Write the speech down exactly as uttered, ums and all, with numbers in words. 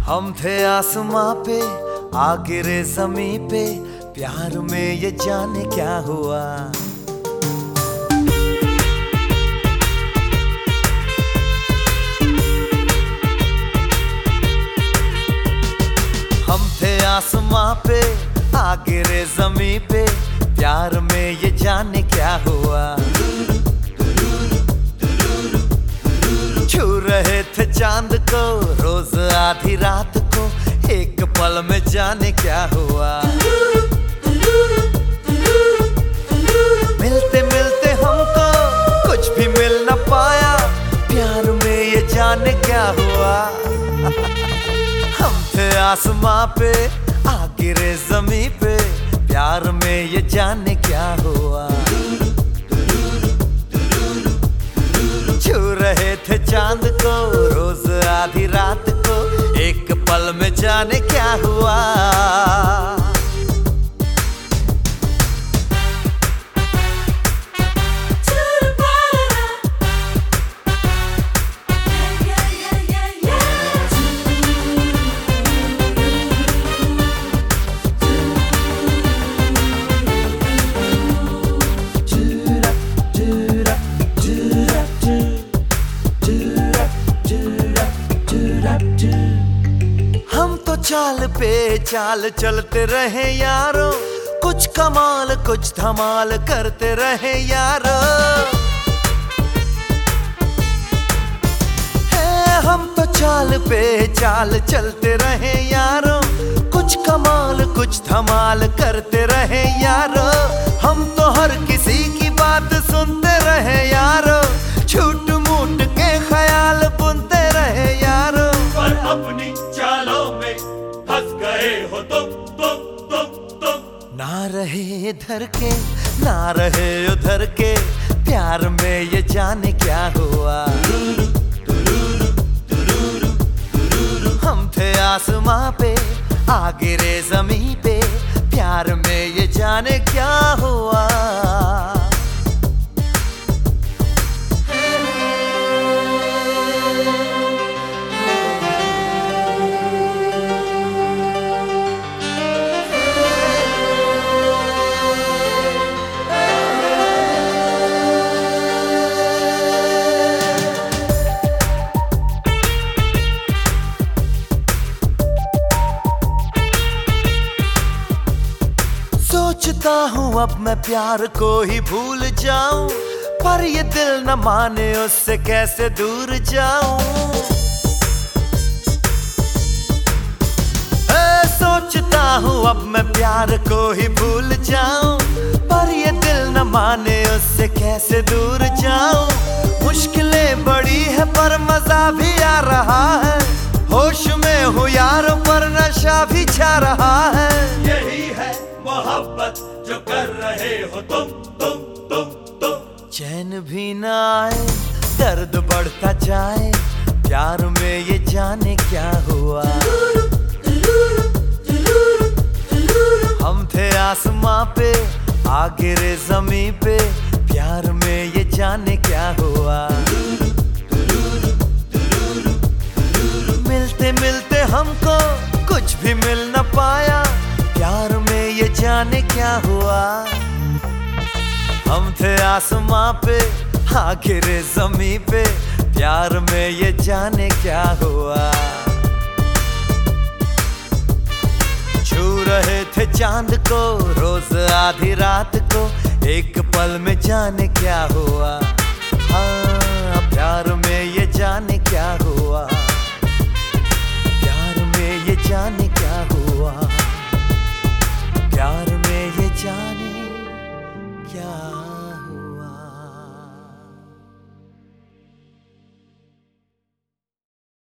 हम थे आसमां पे आ गिरे ज़मीं पे, प्यार में ये जाने क्या हुआ। हम थे आसमां पे आ गिरे ज़मीं पे, प्यार में ये जाने क्या हुआ। छू रहे थे चांद को रोज आधी रात को, एक पल में जाने क्या हुआ। मिलते मिलते हमको कुछ भी मिल न पाया, प्यार में ये जाने क्या हुआ। हम थे आसमां पे आ गिरे ज़मीं पे, प्यार में ये जाने क्या हुआ। छू रहे थे चांद को रोज आधी रात को, एक पल में जाने क्या हुआ। चाल पे चाल चलते रहे यारो, कुछ कमाल कुछ धमाल करते रहे यारो। है हम तो चाल पे चाल चलते रहे यारो, कुछ कमाल कुछ धमाल करते रहे यारो। हम तो हर किसी की बात सुनते रहे यारो, छूट मूट के ख्याल बुनते रहे यारो। पर अपनी चालों में फंस गए हो तुम तुम तुम तुम। ना रहे इधर के ना रहे उधर के, प्यार में ये जाने क्या हुआ। हम थे आसमां पे आ गिरे ज़मीं पे, प्यार में ये जाने क्या हुआ। सोचता हूँ अब मैं प्यार को ही भूल जाऊं, पर ये दिल न माने उससे कैसे दूर जाऊं। ए, सोचता हूँ अब मैं प्यार को ही भूल जाऊं, पर ये दिल न माने उससे कैसे दूर जाऊं। मुश्किलें बड़ी है पर मजा भी आ रहा है, होश में हूँ यारों पर नशा भी छा रहा है। यही है मोहब्बत जो कर रहे हो तुम तुम तुम तुम। चैन भी न आए दर्द बढ़ता जाए, प्यार में ये जाने क्या हुआ। हम थे आसमां पे आ गिरे ज़मीं पे, प्यार में ये जाने क्या हुआ। मिलते मिलते हमको कुछ भी मिल न पाया, प्यार में ये जाने क्या हुआ। हम थे आसमां पे आ गिरे ज़मीं पे, प्यार में ये जाने क्या हुआ। छू रहे थे चांद को रोज आधी रात को, एक पल में जाने क्या हुआ। हाँ प्यार में